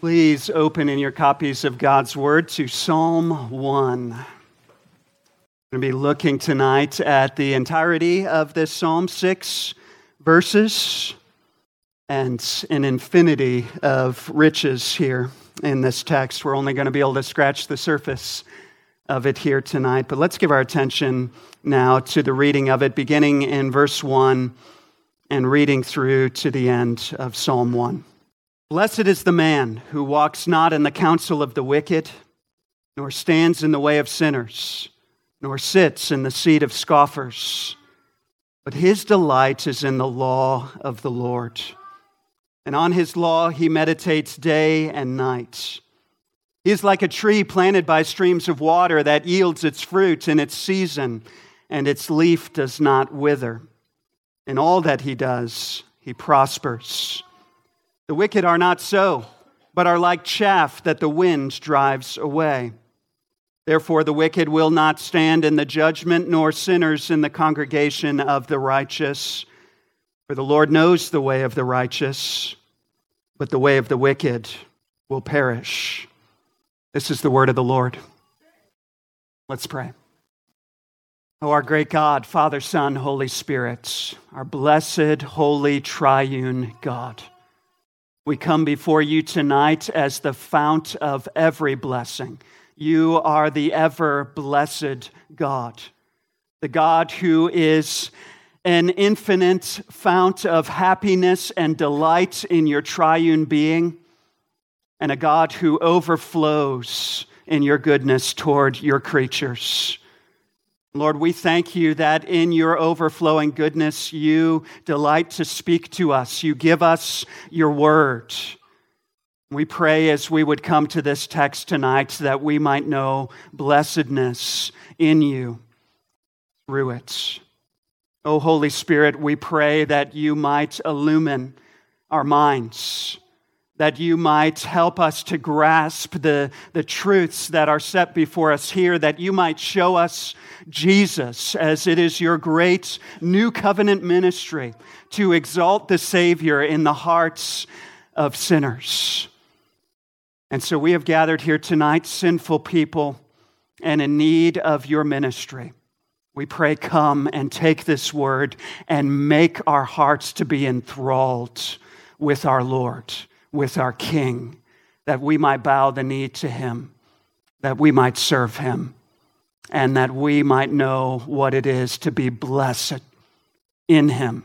Please open in your copies of God's Word to Psalm 1. We're going to be looking tonight at the entirety of this Psalm, 6 verses, and an infinity of riches here in this text. We're only going to be able to scratch the surface of it here tonight, but let's give our attention now to the reading of it, beginning in verse 1 and reading through to the end of Psalm 1. Blessed is the man who walks not in the counsel of the wicked, nor stands in the way of sinners, nor sits in the seat of scoffers. But his delight is in the law of the Lord. And on his law he meditates day and night. He is like a tree planted by streams of water that yields its fruit in its season, and its leaf does not wither. In all that he does, he prospers. The wicked are not so, but are like chaff that the wind drives away. Therefore the wicked will not stand in the judgment, nor sinners in the congregation of the righteous. For the Lord knows the way of the righteous, but the way of the wicked will perish. This is the word of the Lord. Let's pray. Oh, our great God, Father, Son, Holy Spirit, our blessed, holy, triune God. We come before you tonight as the fount of every blessing. You are the ever-blessed God, the God who is an infinite fount of happiness and delight in your triune being, and a God who overflows in your goodness toward your creatures. Lord, we thank you that in your overflowing goodness, you delight to speak to us. You give us your word. We pray as we would come to this text tonight that we might know blessedness in you through it. O Holy Spirit, we pray that you might illumine our minds, that you might help us to grasp the truths that are set before us here, that you might show us Jesus, as it is your great new covenant ministry to exalt the Savior in the hearts of sinners. And so we have gathered here tonight, sinful people, and in need of your ministry. We pray, come and take this word and make our hearts to be enthralled with our Lord, with our King, that we might bow the knee to him, that we might serve him, and that we might know what it is to be blessed in him.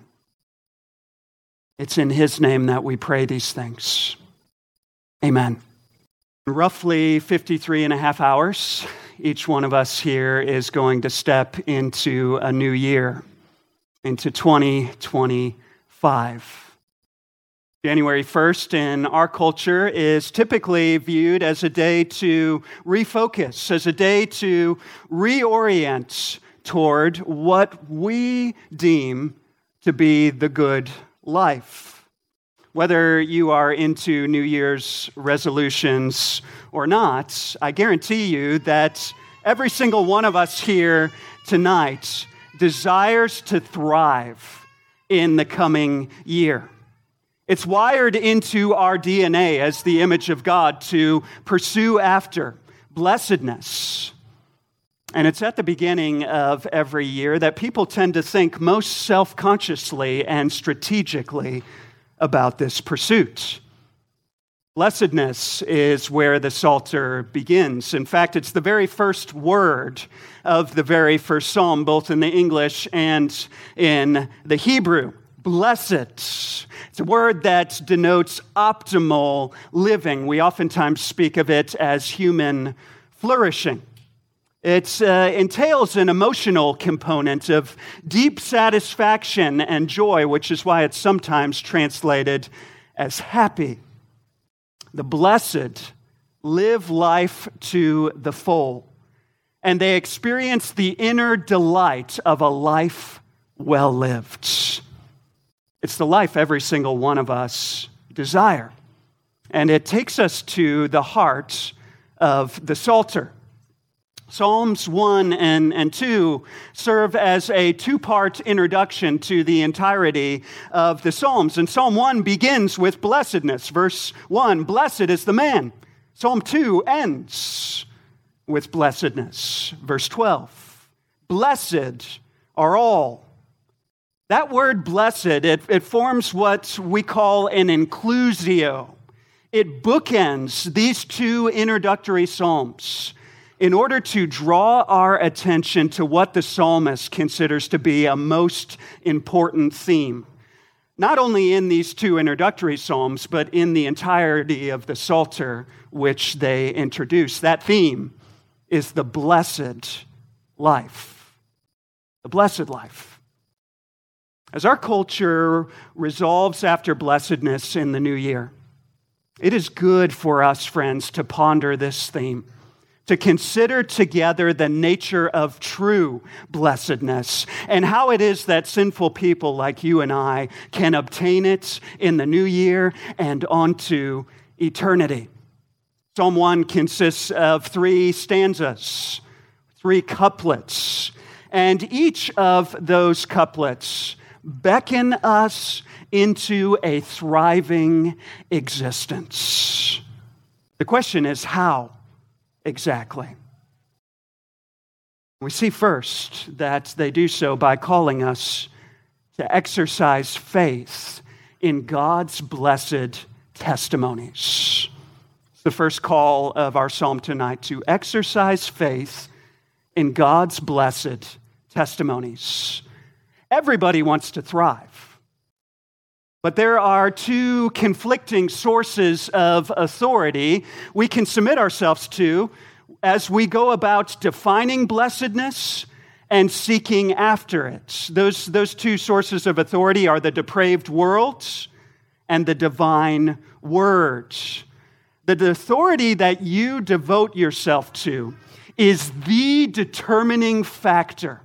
It's in his name that we pray these things. Amen. Roughly 53 and a half hours, each one of us here is going to step into a new year, into 2025. January 1st in our culture is typically viewed as a day to refocus, as a day to reorient toward what we deem to be the good life. Whether you are into New Year's resolutions or not, I guarantee you that every single one of us here tonight desires to thrive in the coming year. It's wired into our DNA as the image of God to pursue after blessedness. And it's at the beginning of every year that people tend to think most self-consciously and strategically about this pursuit. Blessedness is where the Psalter begins. In fact, it's the very first word of the very first psalm, both in the English and in the Hebrew. Blessed. It's a word that denotes optimal living. We oftentimes speak of it as human flourishing. It entails an emotional component of deep satisfaction and joy, which is why it's sometimes translated as happy. The blessed live life to the full, and they experience the inner delight of a life well lived. It's the life every single one of us desire. And it takes us to the heart of the Psalter. Psalms 1 and 2 serve as a two-part introduction to the entirety of the Psalms. And Psalm 1 begins with blessedness. Verse 1, blessed is the man. Psalm 2 ends with blessedness. Verse 12, blessed are all. That word blessed, it forms what we call an inclusio. It bookends these two introductory psalms in order to draw our attention to what the psalmist considers to be a most important theme. Not only in these two introductory psalms, but in the entirety of the Psalter which they introduce. That theme is the blessed life. The blessed life. As our culture resolves after blessedness in the new year, it is good for us, friends, to ponder this theme, to consider together the nature of true blessedness and how it is that sinful people like you and I can obtain it in the new year and onto eternity. Psalm 1 consists of 3 stanzas, 3 couplets, and each of those couplets beckon us into a thriving existence. The question is how? Exactly. We see first that they do so by calling us to exercise faith in God's blessed testimonies. It's the first call of our psalm tonight, to exercise faith in God's blessed testimonies. Everybody wants to thrive, but there are 2 conflicting sources of authority we can submit ourselves to as we go about defining blessedness and seeking after it. Those 2 sources of authority are the depraved world and the divine word. The authority that you devote yourself to is the determining factor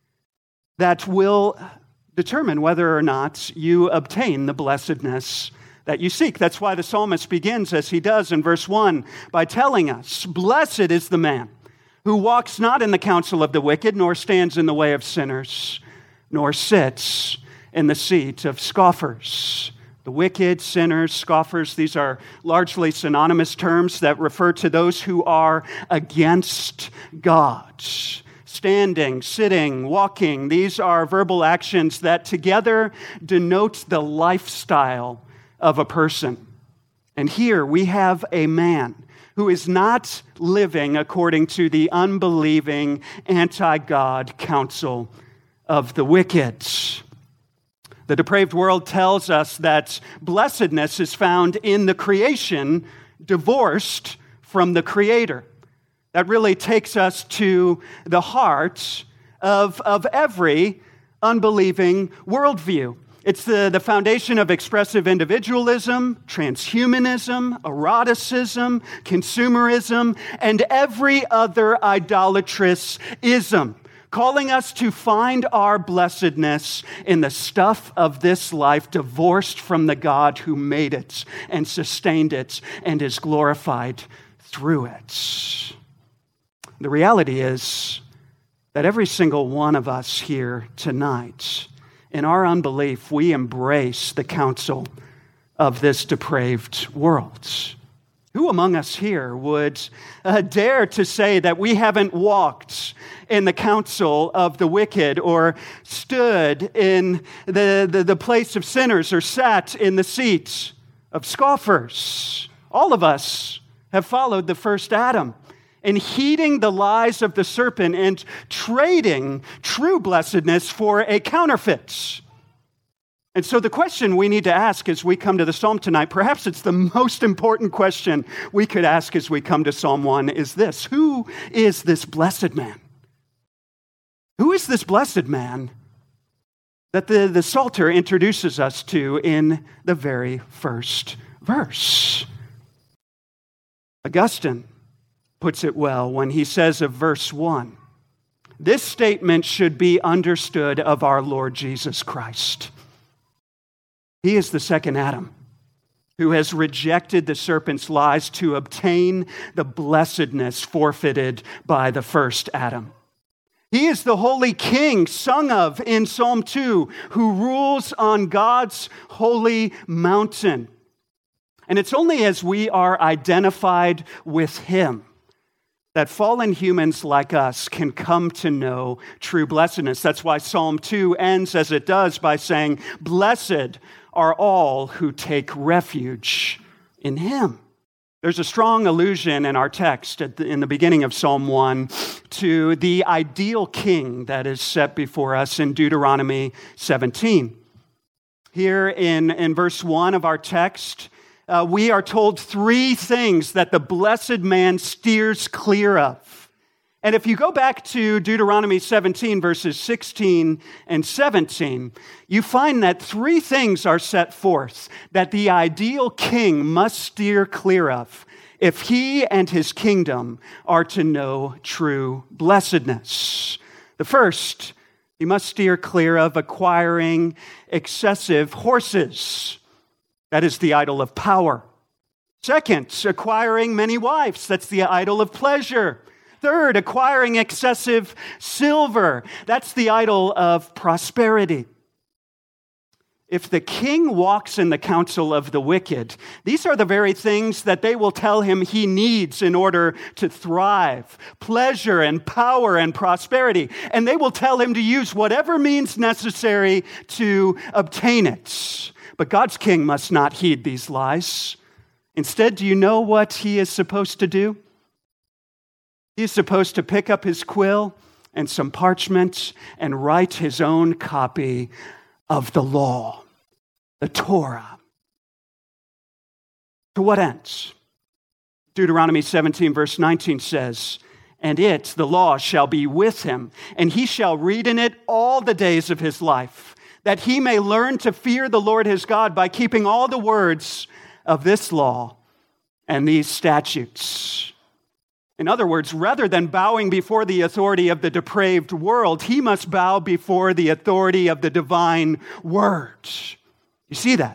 that will determine whether or not you obtain the blessedness that you seek. That's why the psalmist begins as he does in verse 1 by telling us, blessed is the man who walks not in the counsel of the wicked, nor stands in the way of sinners, nor sits in the seat of scoffers. The wicked, sinners, scoffers, these are largely synonymous terms that refer to those who are against God. Standing, sitting, walking, these are verbal actions that together denote the lifestyle of a person. And here we have a man who is not living according to the unbelieving, anti-God counsel of the wicked. The depraved world tells us that blessedness is found in the creation, divorced from the Creator. That really takes us to the heart of every unbelieving worldview. It's the foundation of expressive individualism, transhumanism, eroticism, consumerism, and every other idolatrous ism, calling us to find our blessedness in the stuff of this life, divorced from the God who made it and sustained it and is glorified through it. The reality is that every single one of us here tonight, in our unbelief, we embrace the counsel of this depraved world. Who among us here would dare to say that we haven't walked in the counsel of the wicked, or stood in the place of sinners, or sat in the seat of scoffers? All of us have followed the first Adam in heeding the lies of the serpent and trading true blessedness for a counterfeit. And so the question we need to ask as we come to the psalm tonight, perhaps it's the most important question we could ask as we come to Psalm 1, is this: who is this blessed man? Who is this blessed man that the Psalter introduces us to in the very first verse? Augustine puts it well when he says of verse 1, this statement should be understood of our Lord Jesus Christ. He is the second Adam. who has rejected the serpent's lies to obtain the blessedness forfeited by the first Adam. He is the holy king sung of in Psalm 2, who rules on God's holy mountain. And it's only as we are identified with him that fallen humans like us can come to know true blessedness. That's why Psalm 2 ends as it does by saying, "Blessed are all who take refuge in him." There's a strong allusion in our text in the beginning of Psalm 1 to the ideal king that is set before us in Deuteronomy 17. Here in verse 1 of our text, we are told three things that the blessed man steers clear of. And if you go back to Deuteronomy 17, verses 16 and 17, you find that three things are set forth that the ideal king must steer clear of if he and his kingdom are to know true blessedness. The first, he must steer clear of acquiring excessive horses. That is the idol of power. Second, acquiring many wives. That's the idol of pleasure. Third, acquiring excessive silver. That's the idol of prosperity. If the king walks in the counsel of the wicked, these are the very things that they will tell him he needs in order to thrive. Pleasure and power and prosperity. And they will tell him to use whatever means necessary to obtain it. But God's king must not heed these lies. Instead, do you know what he is supposed to do? He is supposed to pick up his quill and some parchment and write his own copy of the law, the Torah. To what ends? Deuteronomy 17, verse 19 says, "And it, the law, shall be with him, and he shall read in it all the days of his life, that he may learn to fear the Lord his God by keeping all the words of this law and these statutes." In other words, rather than bowing before the authority of the depraved world, he must bow before the authority of the divine word. You see that?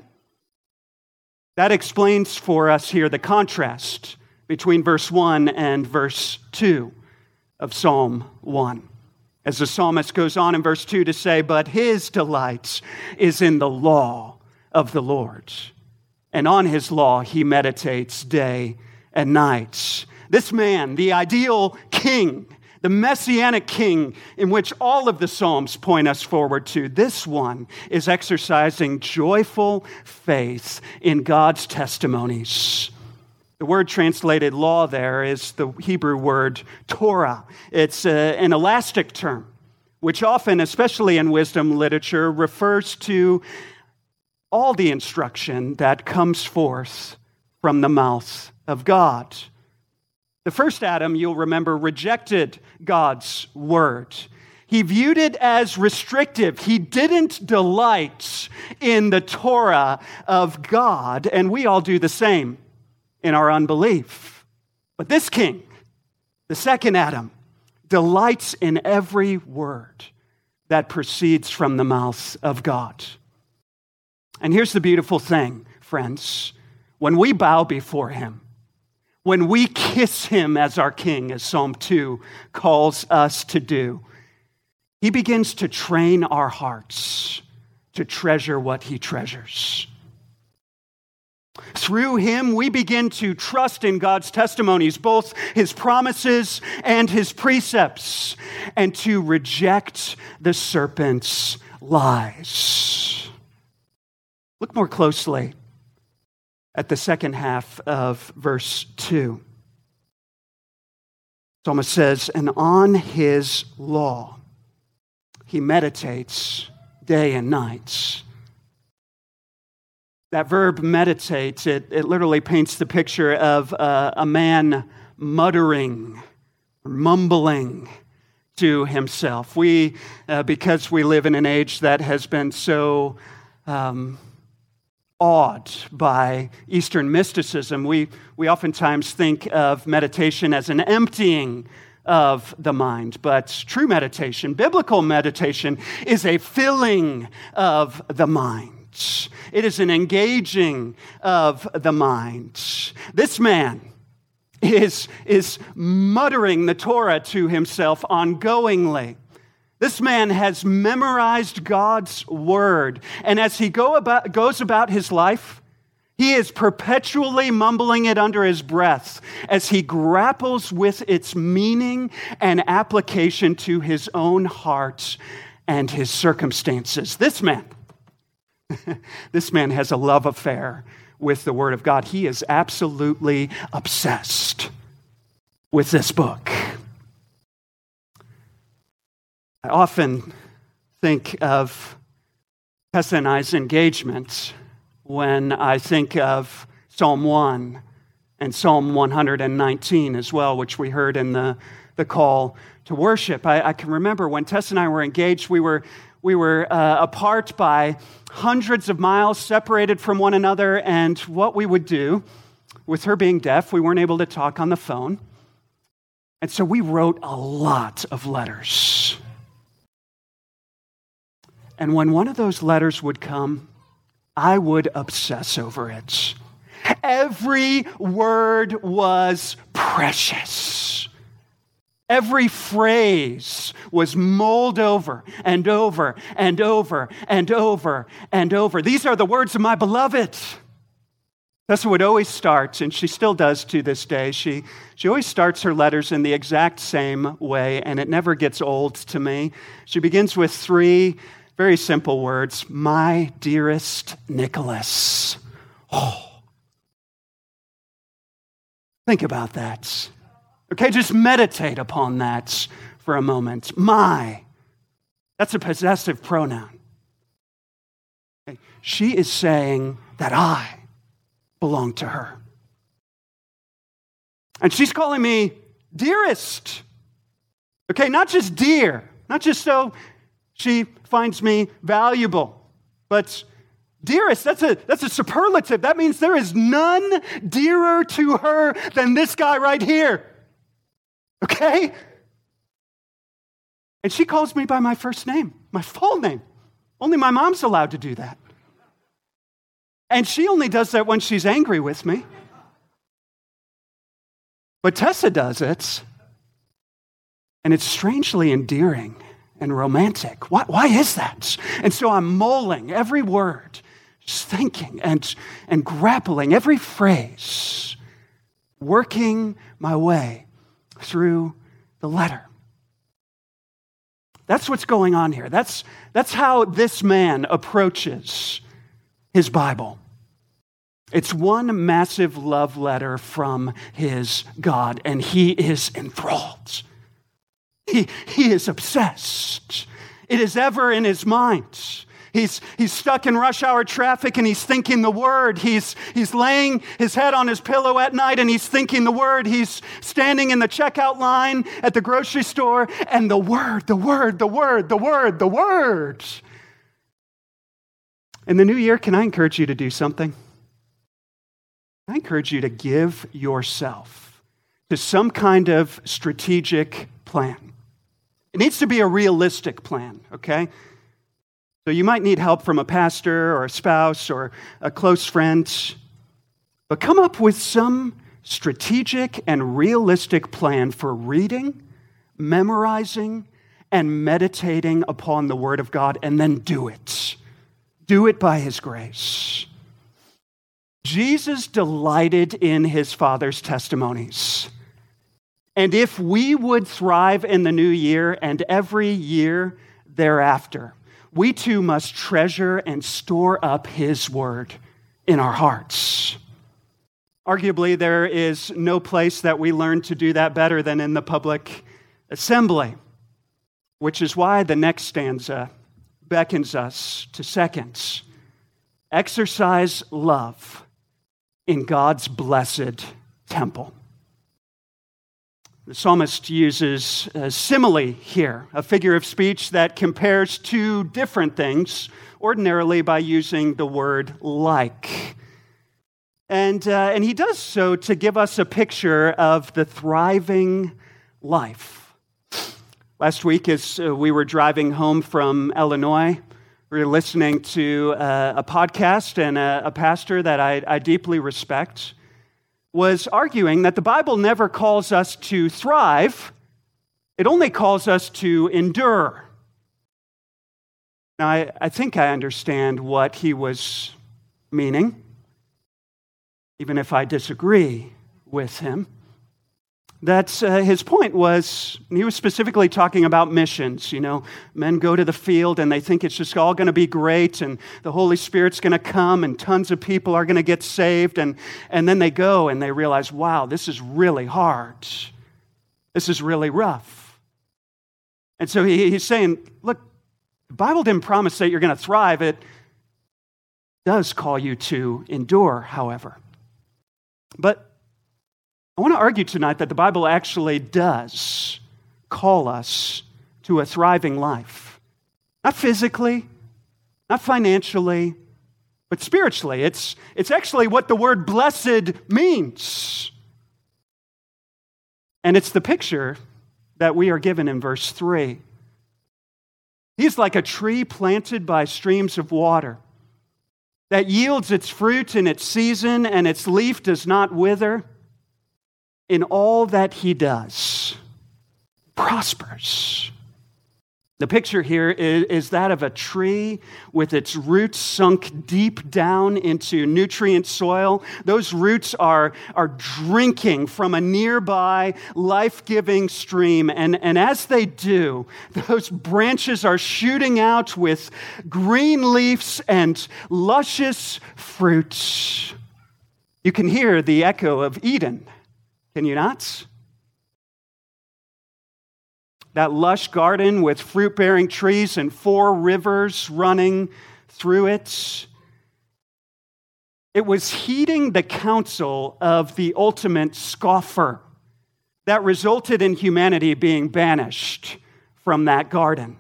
That explains for us here the contrast between verse 1 and verse 2 of Psalm 1. As the psalmist goes on in verse 2 to say, "But his delight is in the law of the Lord, and on his law he meditates day and night." This man, the ideal king, the messianic king in which all of the Psalms point us forward to, this one is exercising joyful faith in God's testimonies. The word translated law there is the Hebrew word Torah. It's an elastic term, which often, especially in wisdom literature, refers to all the instruction that comes forth from the mouth of God. The first Adam, you'll remember, rejected God's word. He viewed it as restrictive. He didn't delight in the Torah of God, and we all do the same in our unbelief. But this king, the second Adam, delights in every word that proceeds from the mouth of God. And here's the beautiful thing, friends. When we bow before him, when we kiss him as our king, as Psalm 2 calls us to do, he begins to train our hearts to treasure what he treasures. Through him, we begin to trust in God's testimonies, both his promises and his precepts, and to reject the serpent's lies. Look more closely at the second half of verse 2. The psalmist says, "And on his law he meditates day and night." That verb meditate, it literally paints the picture of a man muttering, or mumbling to himself. We, because we live in an age that has been so awed by Eastern mysticism, we oftentimes think of meditation as an emptying of the mind. But true meditation, biblical meditation, is a filling of the mind. It is an engaging of the mind. This man is muttering the Torah to himself ongoingly. This man has memorized God's word. And as he goes about his life, he is perpetually mumbling it under his breath as he grapples with its meaning and application to his own heart and his circumstances. This man has a love affair with the Word of God. He is absolutely obsessed with this book. I often think of Tessa and I's engagement when I think of Psalm 1 and Psalm 119 as well, which we heard in the call to worship. I can remember when Tessa and I were engaged, we were apart by hundreds of miles, separated from one another, and what we would do, with her being deaf, we weren't able to talk on the phone, and so we wrote a lot of letters. And when one of those letters would come, I would obsess over it. Every word was precious. Every phrase was mulled over and over and over and over and over. These are the words of my beloved. Tessa would always start, and she still does to this day. She always starts her letters in the exact same way, and it never gets old to me. She begins with 3 very simple words: my dearest Nicholas. Oh. Think about that. Okay, just meditate upon that for a moment. My. That's a possessive pronoun. Okay. She is saying that I belong to her. And she's calling me dearest. Okay, not just dear, not just so she finds me valuable, but dearest, that's a superlative. That means there is none dearer to her than this guy right here. Okay? And she calls me by my first name, my full name. Only my mom's allowed to do that. And she only does that when she's angry with me. But Tessa does it, and it's strangely endearing and romantic. Why is that? And so I'm mulling every word, just thinking and grappling every phrase, working my way through the letter. That's what's going on here. That's how this man approaches his Bible. It's one massive love letter from his God, and he is enthralled. He is obsessed. It is ever in his mind. He's stuck in rush hour traffic and he's thinking the word. He's laying his head on his pillow at night and he's thinking the word. He's standing in the checkout line at the grocery store and the word. In the new year, can I encourage you to do something? I encourage you to give yourself to some kind of strategic plan. It needs to be a realistic plan, okay? So you might need help from a pastor or a spouse or a close friend, but come up with some strategic and realistic plan for reading, memorizing, and meditating upon the Word of God, and then do it. Do it by His grace. Jesus delighted in His Father's testimonies. And if we would thrive in the new year and every year thereafter, we too must treasure and store up His Word in our hearts. Arguably, there is no place that we learn to do that better than in the public assembly, which is why the next stanza beckons us to seconds. Exercise love in God's blessed temple. The psalmist uses a simile here, a figure of speech that compares two different things, ordinarily by using the word like. And he does so to give us a picture of the thriving life. Last week, as we were driving home from Illinois, We were listening to a podcast, and a pastor that I deeply respect was arguing that the Bible never calls us to thrive, it only calls us to endure. Now, I think I understand what he was meaning, even if I disagree with him. That's his point was, he was specifically talking about missions. You know, men go to the field and they think it's just all going to be great and the Holy Spirit's going to come and tons of people are going to get saved. And then they go and they realize, wow, this is really hard. This is really rough. And so he's saying, look, the Bible didn't promise that you're going to thrive. It does call you to endure, however. But I want to argue tonight that the Bible actually does call us to a thriving life. Not physically, not financially, but spiritually. It's actually what the word blessed means. And it's the picture that we are given in verse 3. He's like a tree planted by streams of water that yields its fruit in its season and its leaf does not wither. In all that he does, prospers. The picture here is that of a tree with its roots sunk deep down into nutrient soil. Those roots are drinking from a nearby life-giving stream. And as they do, those branches are shooting out with green leaves and luscious fruits. You can hear the echo of Eden. Can you not? That lush garden with fruit-bearing trees and 4 rivers running through it. It was heeding the counsel of the ultimate scoffer that resulted in humanity being banished from that garden.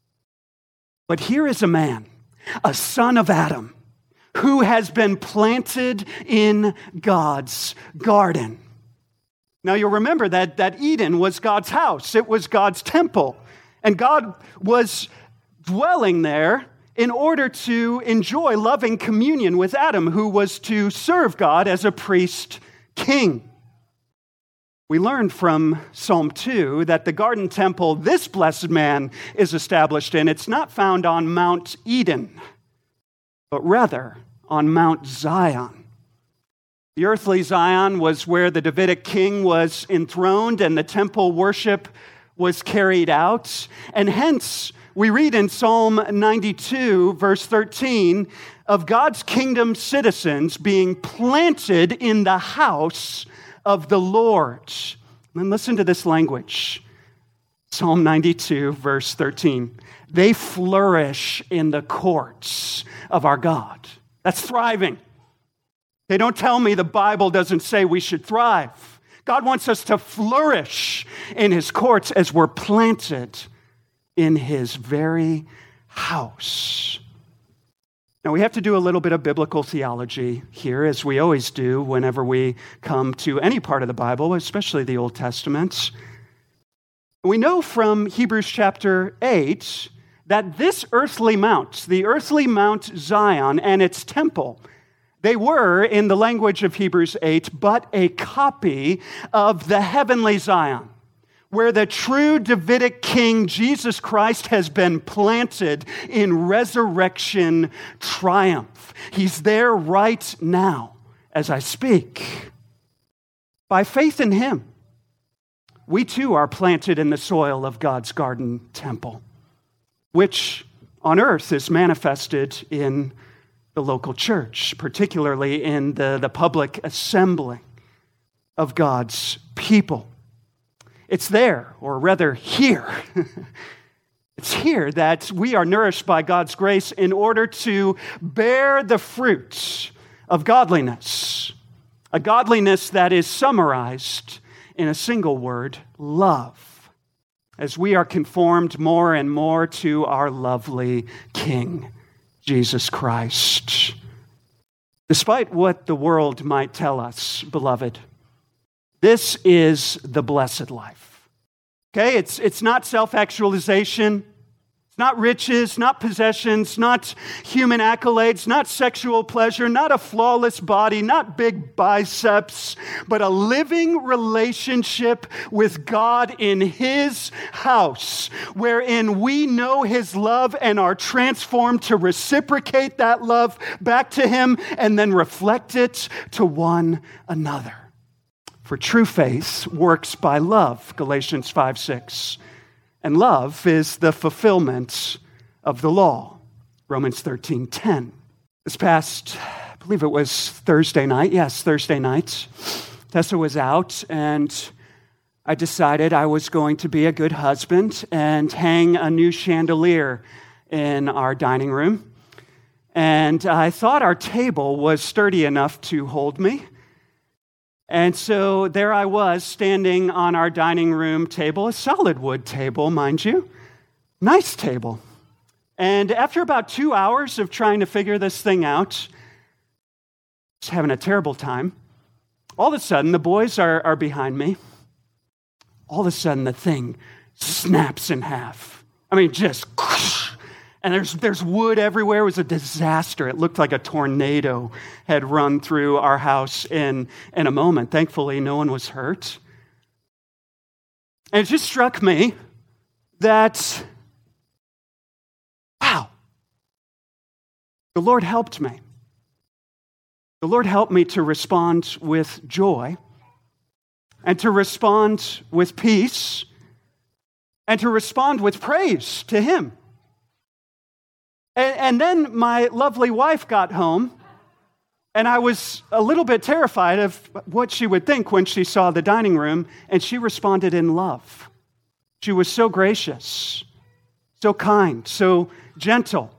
But here is a man, a son of Adam, who has been planted in God's garden. Now, you'll remember that Eden was God's house. It was God's temple. And God was dwelling there in order to enjoy loving communion with Adam, who was to serve God as a priest king. We learned from Psalm 2 that the garden temple this blessed man is established in, it's not found on Mount Eden, but rather on Mount Zion. The earthly Zion was where the Davidic king was enthroned and the temple worship was carried out. And hence, we read in Psalm 92, verse 13, of God's kingdom citizens being planted in the house of the Lord. And listen to this language. Psalm 92, verse 13. They flourish in the courts of our God. That's thriving. Okay, don't tell me the Bible doesn't say we should thrive. God wants us to flourish in his courts as we're planted in his very house. Now, we have to do a little bit of biblical theology here, as we always do whenever we come to any part of the Bible, especially the Old Testament. We know from Hebrews chapter 8 that this earthly mount, the earthly Mount Zion and its temple, they were, in the language of Hebrews 8, but a copy of the heavenly Zion, where the true Davidic king, Jesus Christ, has been planted in resurrection triumph. He's there right now as I speak. By faith in him, we too are planted in the soil of God's garden temple, which on earth is manifested in the local church, particularly in the public assembly of God's people. It's there, or rather here. It's here that we are nourished by God's grace in order to bear the fruits of godliness, a godliness that is summarized in a single word, love, as we are conformed more and more to our lovely King, Jesus Christ. Despite what the world might tell us, beloved, this is the blessed life. Okay, it's not self-actualization. It's not riches, not possessions, not human accolades, not sexual pleasure, not a flawless body, not big biceps, but a living relationship with God in His house, wherein we know His love and are transformed to reciprocate that love back to Him and then reflect it to one another. For true faith works by love, Galatians 5:6. And love is the fulfillment of the law, Romans 13:10. This past, I believe it was Thursday night. Yes, Thursday night. Tessa was out, and I decided I was going to be a good husband and hang a new chandelier in our dining room. And I thought our table was sturdy enough to hold me. And so there I was standing on our dining room table, a solid wood table, mind you. Nice table. And after about 2 hours of trying to figure this thing out, just having a terrible time, all of a sudden the boys are behind me. All of a sudden the thing snaps in half. I mean, just... And there's wood everywhere. It was a disaster. It looked like a tornado had run through our house in a moment. Thankfully, no one was hurt. And it just struck me that, wow, the Lord helped me. The Lord helped me to respond with joy and to respond with peace and to respond with praise to Him. And then my lovely wife got home, and I was a little bit terrified of what she would think when she saw the dining room, and she responded in love. She was so gracious, so kind, so gentle.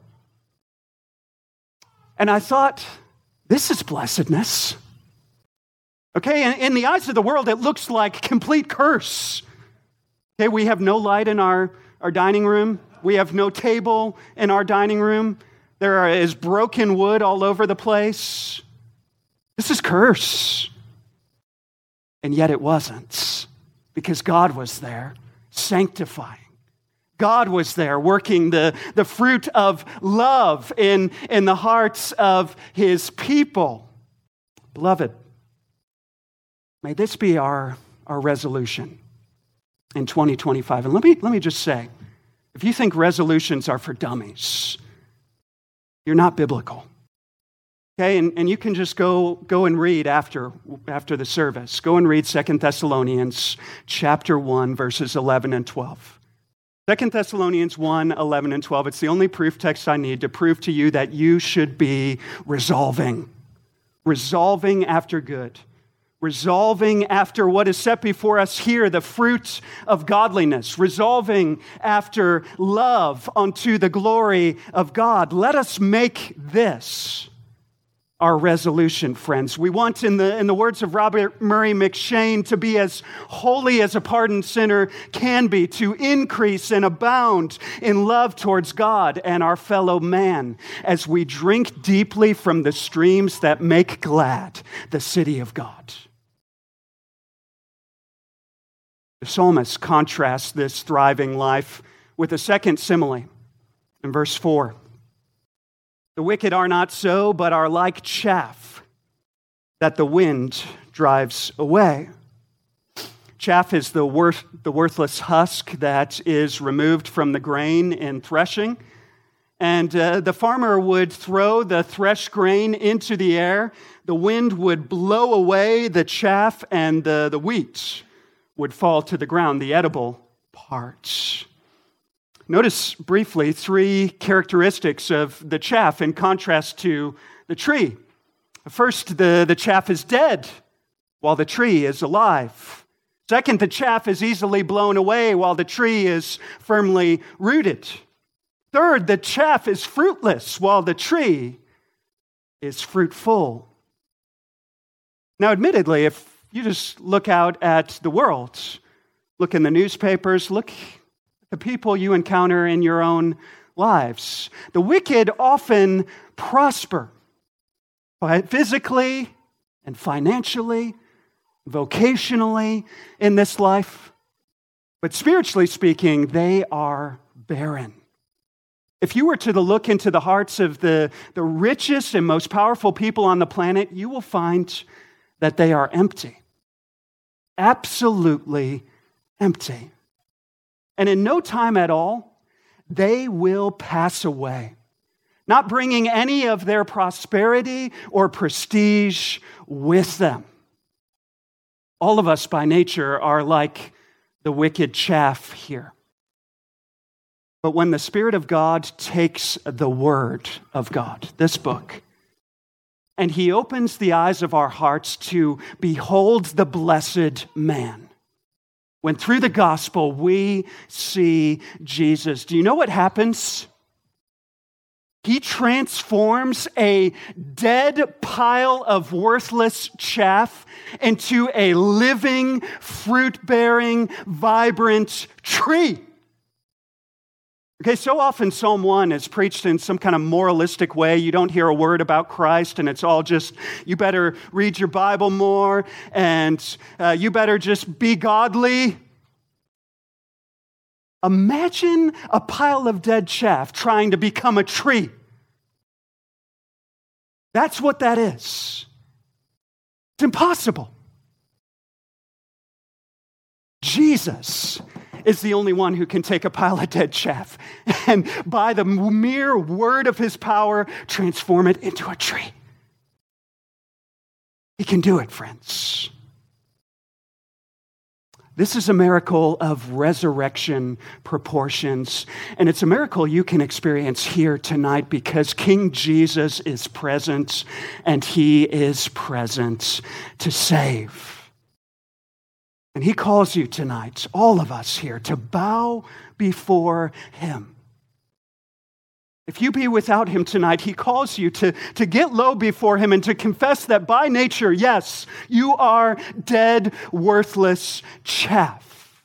And I thought, this is blessedness. Okay, in the eyes of the world, it looks like complete curse. Okay, we have no light in our dining room. We have no table in our dining room. There is broken wood all over the place. This is curse. And yet it wasn't, because God was there sanctifying. God was there working the fruit of love in the hearts of His people. Beloved, may this be our resolution in 2025. And let me just say, if you think resolutions are for dummies, you're not biblical. Okay, and you can just go and read after the service. Go and read 2 Thessalonians chapter 1, verses 11 and 12. 2 Thessalonians 1, 11 and 12. It's the only proof text I need to prove to you that you should be resolving after good. Resolving after what is set before us here, the fruit of godliness. Resolving after love unto the glory of God. Let us make this our resolution, friends. We want, in the words of Robert Murray McShane, to be as holy as a pardoned sinner can be, to increase and abound in love towards God and our fellow man, as we drink deeply from the streams that make glad the city of God. The psalmist contrasts this thriving life with a second simile in verse 4. The wicked are not so, but are like chaff that the wind drives away. Chaff is the worthless husk that is removed from the grain in threshing. And the farmer would throw the threshed grain into the air. The wind would blow away the chaff, and the wheat would fall to the ground, the edible parts. Notice briefly three characteristics of the chaff in contrast to the tree. First, the chaff is dead while the tree is alive. Second, the chaff is easily blown away while the tree is firmly rooted. Third, the chaff is fruitless while the tree is fruitful. Now, admittedly, if you just look out at the world, look in the newspapers, look at the people you encounter in your own lives. The wicked often prosper physically and financially, vocationally in this life. But spiritually speaking, they are barren. If you were to look into the hearts of the richest and most powerful people on the planet, you will find that they are empty. Absolutely empty. And in no time at all, they will pass away, not bringing any of their prosperity or prestige with them. All of us by nature are like the wicked chaff here. But when the Spirit of God takes the Word of God, this book, and He opens the eyes of our hearts to behold the blessed man, when through the gospel we see Jesus, do you know what happens? He transforms a dead pile of worthless chaff into a living, fruit-bearing, vibrant tree. Okay, so often Psalm 1 is preached in some kind of moralistic way. You don't hear a word about Christ, and it's all just, you better read your Bible more, and you better just be godly. Imagine a pile of dead chaff trying to become a tree. That's what that is. It's impossible. Jesus is the only one who can take a pile of dead chaff and by the mere word of His power, transform it into a tree. He can do it, friends. This is a miracle of resurrection proportions, and it's a miracle you can experience here tonight because King Jesus is present, and He is present to save. And He calls you tonight, all of us here, to bow before Him. If you be without Him tonight, He calls you to get low before Him and to confess that by nature, yes, you are dead, worthless chaff.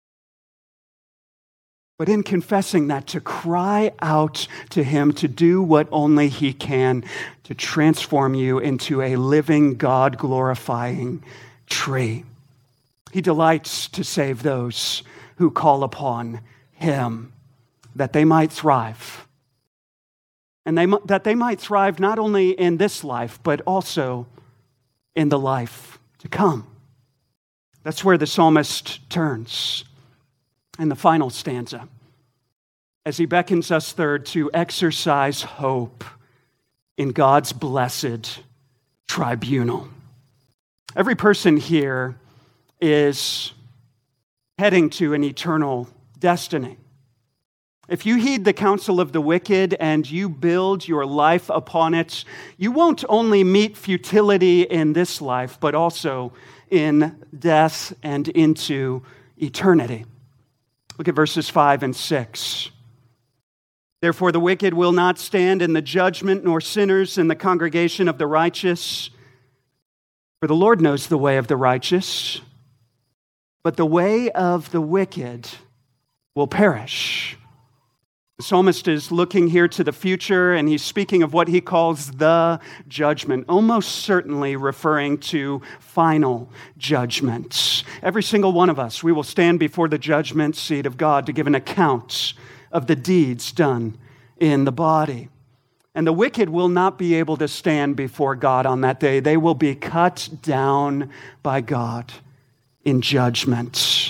But in confessing that, to cry out to Him to do what only He can, to transform you into a living, God-glorifying tree. He delights to save those who call upon Him, that they might thrive. And that they might thrive not only in this life, but also in the life to come. That's where the psalmist turns in the final stanza, as he beckons us, third, to exercise hope in God's blessed tribunal. Every person here is heading to an eternal destiny. If you heed the counsel of the wicked and you build your life upon it, you won't only meet futility in this life, but also in death and into eternity. Look at verses 5 and 6. Therefore the wicked will not stand in the judgment, nor sinners in the congregation of the righteous. For the Lord knows the way of the righteous, but the way of the wicked will perish. The psalmist is looking here to the future, and he's speaking of what he calls the judgment, almost certainly referring to final judgments. Every single one of us, we will stand before the judgment seat of God to give an account of the deeds done in the body. And the wicked will not be able to stand before God on that day. They will be cut down by God in judgment.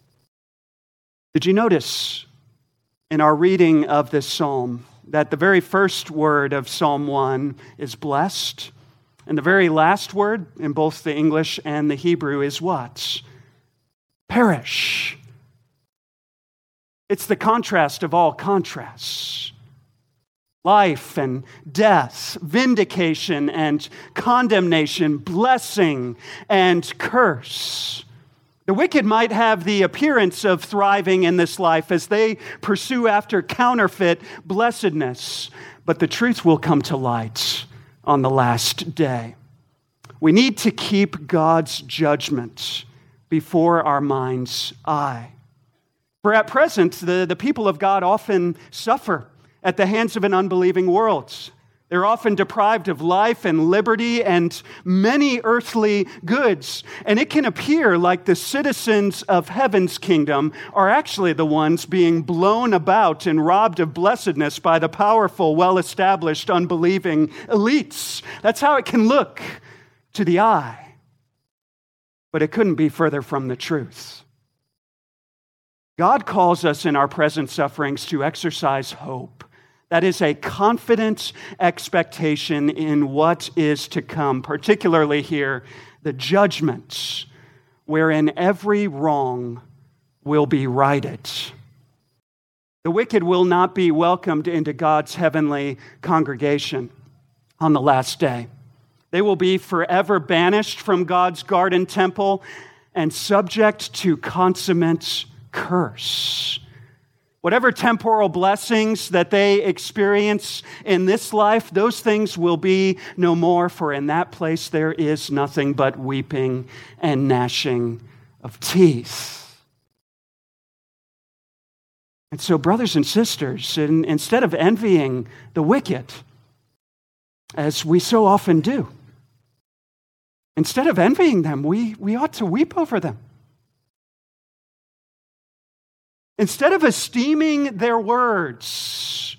Did you notice in our reading of this psalm that the very first word of Psalm 1 is blessed, and the very last word in both the English and the Hebrew is what? Perish. It's the contrast of all contrasts. Life and death, vindication and condemnation, blessing and curse. The wicked might have the appearance of thriving in this life as they pursue after counterfeit blessedness, but the truth will come to light on the last day. We need to keep God's judgment before our mind's eye. For at present, the people of God often suffer at the hands of an unbelieving world. They're often deprived of life and liberty and many earthly goods. And it can appear like the citizens of heaven's kingdom are actually the ones being blown about and robbed of blessedness by the powerful, well-established, unbelieving elites. That's how it can look to the eye. But it couldn't be further from the truth. God calls us in our present sufferings to exercise hope. That is a confident expectation in what is to come, particularly here, the judgment, wherein every wrong will be righted. The wicked will not be welcomed into God's heavenly congregation on the last day. They will be forever banished from God's garden temple and subject to consummate curse. Whatever temporal blessings that they experience in this life, those things will be no more, for in that place there is nothing but weeping and gnashing of teeth. And so, brothers and sisters, instead of envying the wicked, as we so often do, instead of envying them, we ought to weep over them. Instead of esteeming their words,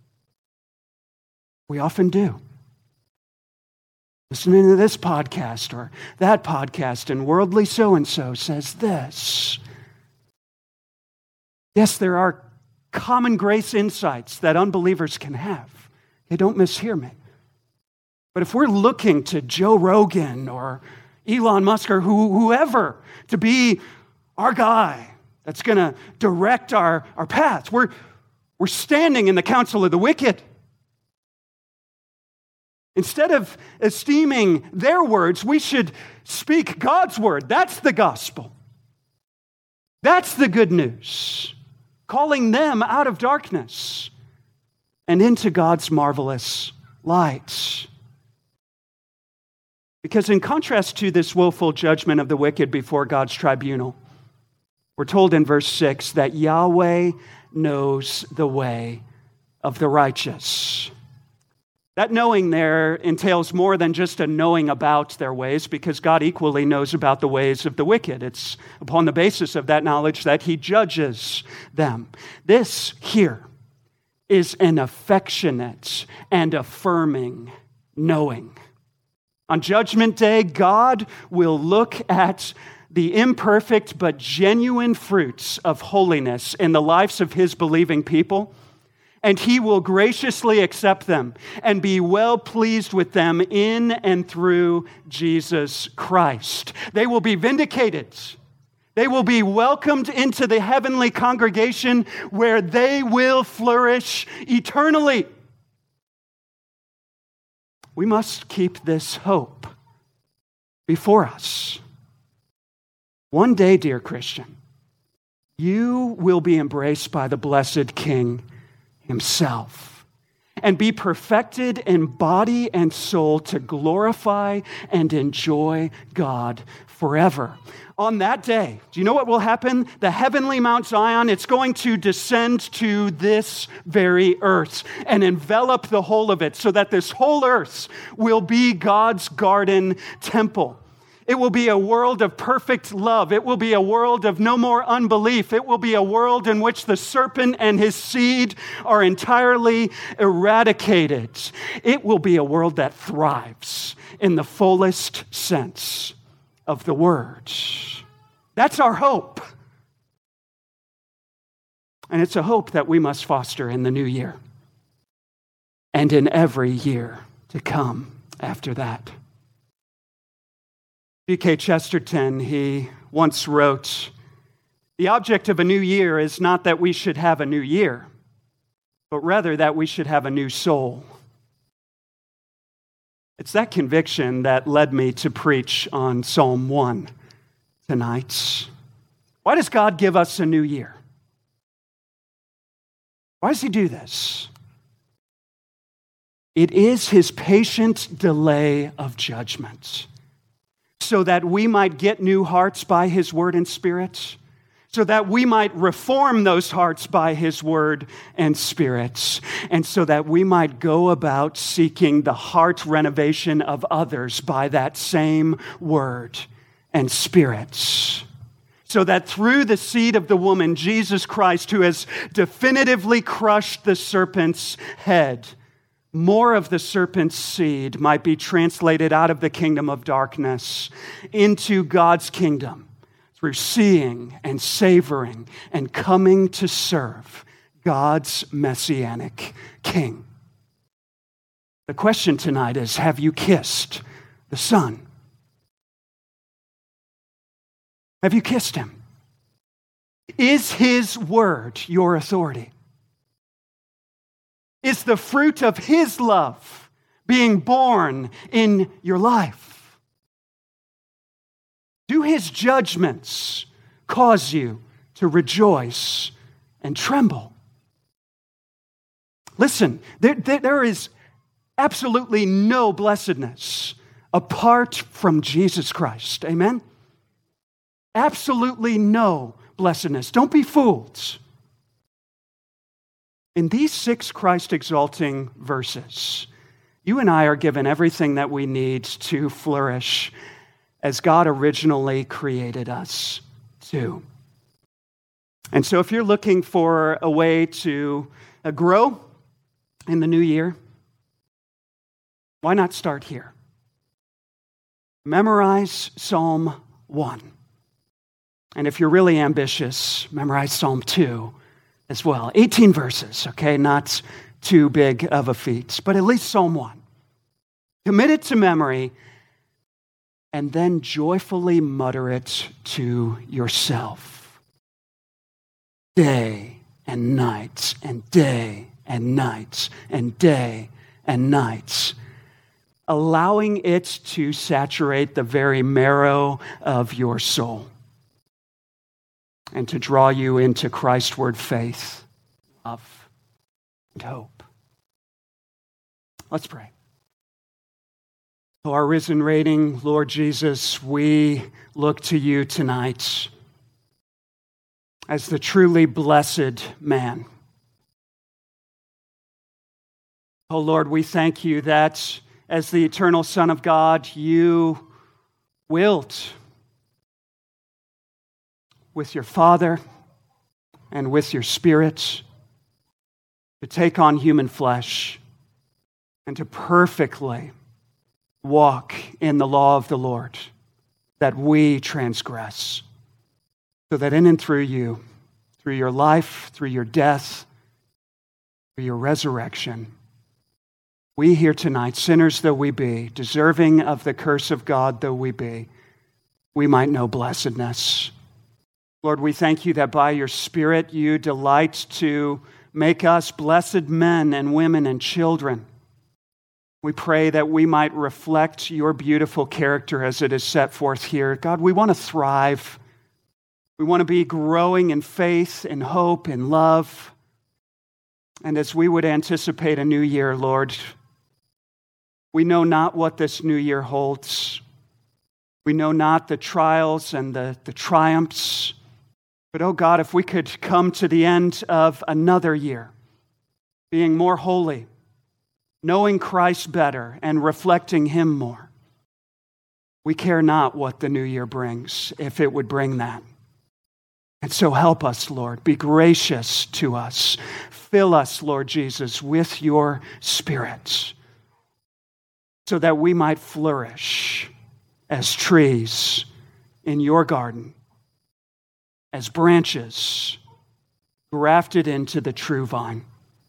we often do. Listening to this podcast or that podcast, and worldly so-and-so says this. Yes, there are common grace insights that unbelievers can have. Okay, don't mishear me. But if we're looking to Joe Rogan or Elon Musk or whoever to be our guy, that's going to direct our paths. We're standing in the counsel of the wicked. Instead of esteeming their words, we should speak God's word. That's the gospel. That's the good news. Calling them out of darkness and into God's marvelous light. Because in contrast to this woeful judgment of the wicked before God's tribunal, we're told in verse 6 that Yahweh knows the way of the righteous. That knowing there entails more than just a knowing about their ways, because God equally knows about the ways of the wicked. It's upon the basis of that knowledge that he judges them. This here is an affectionate and affirming knowing. On Judgment Day, God will look at the imperfect but genuine fruits of holiness in the lives of his believing people, and he will graciously accept them and be well pleased with them in and through Jesus Christ. They will be vindicated. They will be welcomed into the heavenly congregation where they will flourish eternally. We must keep this hope before us. One day, dear Christian, you will be embraced by the blessed King himself and be perfected in body and soul to glorify and enjoy God forever. On that day, do you know what will happen? The heavenly Mount Zion, it's going to descend to this very earth and envelop the whole of it so that this whole earth will be God's garden temple. It will be a world of perfect love. It will be a world of no more unbelief. It will be a world in which the serpent and his seed are entirely eradicated. It will be a world that thrives in the fullest sense of the word. That's our hope. And it's a hope that we must foster in the new year and in every year to come after that. G.K. Chesterton, he once wrote, "The object of a new year is not that we should have a new year, but rather that we should have a new soul." It's that conviction that led me to preach on Psalm 1 tonight. Why does God give us a new year? Why does he do this? It is his patient delay of judgment, so that we might get new hearts by his word and spirit, so that we might reform those hearts by his word and spirit, and so that we might go about seeking the heart renovation of others by that same word and spirit. So that through the seed of the woman, Jesus Christ, who has definitively crushed the serpent's head, more of the serpent's seed might be translated out of the kingdom of darkness into God's kingdom through seeing and savoring and coming to serve God's messianic king. The question tonight is, have you kissed the Son? Have you kissed him? Is his word your authority? Is the fruit of his love being born in your life? Do his judgments cause you to rejoice and tremble? Listen, there is absolutely no blessedness apart from Jesus Christ. Amen? Absolutely no blessedness. Don't be fooled. In these 6 Christ-exalting verses, you and I are given everything that we need to flourish as God originally created us to. And so if you're looking for a way to grow in the new year, why not start here? Memorize Psalm 1. And if you're really ambitious, memorize Psalm 2 as well. 18 verses, okay? Not too big of a feat, but at least Psalm 1. Commit it to memory and then joyfully mutter it to yourself. Day and night and day and night and day and night, allowing it to saturate the very marrow of your soul and to draw you into Christward faith, love, and hope. Let's pray. Oh, our risen reigning Lord Jesus, we look to you tonight as the truly blessed man. Oh Lord, we thank you that as the eternal Son of God, you willed with your Father and with your Spirit to take on human flesh and to perfectly walk in the law of the Lord that we transgress, so that in and through you, through your life, through your death, through your resurrection, we here tonight, sinners though we be, deserving of the curse of God though we be, we might know blessedness. Lord, we thank you that by your Spirit you delight to make us blessed men and women and children. We pray that we might reflect your beautiful character as it is set forth here. God, we want to thrive. We want to be growing in faith, in hope, in love. And as we would anticipate a new year, Lord, we know not what this new year holds. We know not the trials and the triumphs. But, oh God, if we could come to the end of another year, being more holy, knowing Christ better, and reflecting him more, we care not what the new year brings, if it would bring that. And so help us, Lord. Be gracious to us. Fill us, Lord Jesus, with your Spirit, so that we might flourish as trees in your garden, as branches grafted into the true vine,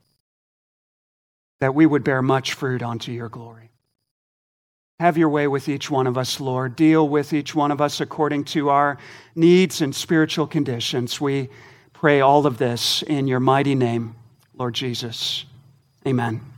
that we would bear much fruit unto your glory. Have your way with each one of us, Lord. Deal with each one of us according to our needs and spiritual conditions. We pray all of this in your mighty name, Lord Jesus. Amen.